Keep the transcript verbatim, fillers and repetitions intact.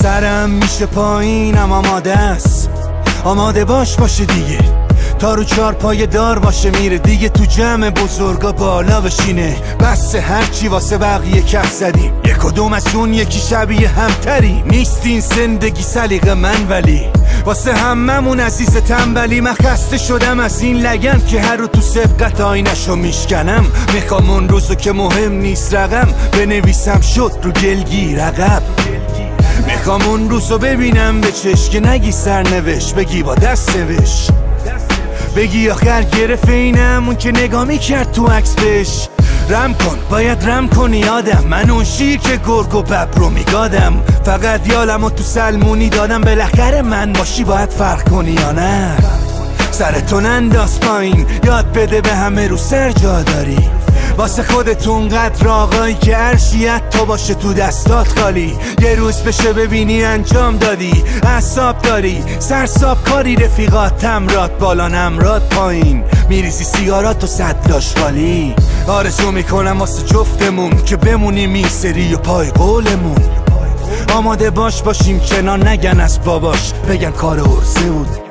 سرم میشه پایینم آماده است، آماده باش باشه دیگه، تا رو چار پای دار باشه میره دیگه، تو جمع بزرگا بالا بشینه، بس هرچی واسه بقیه کف زدیم، یک کدوم از اون یکی شبیه همتری، نیستین زندگی سلیقه من ولی واسه هممون عزیز تنبلی. من خسته شدم از این لگن که هر رو تو سبقت آینشو میشکنم، میخوام اون روزو که مهم نیست رقم بنویسم شد رو گلگیر عقب، میخوام اون روزو ببینم به چشم که نگی سرنوشت بگی با دست نوشت، بگی آخر گرفت اینم اون که نگاه میکرد تو عکس بهش، رم کن باید رم کنی آدم، من اون شیر که گرگ و ببر رو میگادم، فقط یالمو تو سلمونی دادم، بالاخره من باشی باید فرق کنی یا نه، سرتون انداز پایین یاد بده به همه رو سر جا داری، واسه خودتون قدر آقایی که عرشیت تو باشه تو دستات خالی، یه روز بشه ببینی انجام دادی، اعصاب داری سرساب کاری، رفیقات تمرات بالا نمرات پایین، میریزی سیگارات و صدلاش خالی، آرزو میکنم واسه جفتمون که بمونیم این سری و پای قولمون، آماده باش باشیم کنار نگن از باباش، بگن کار عرضه بود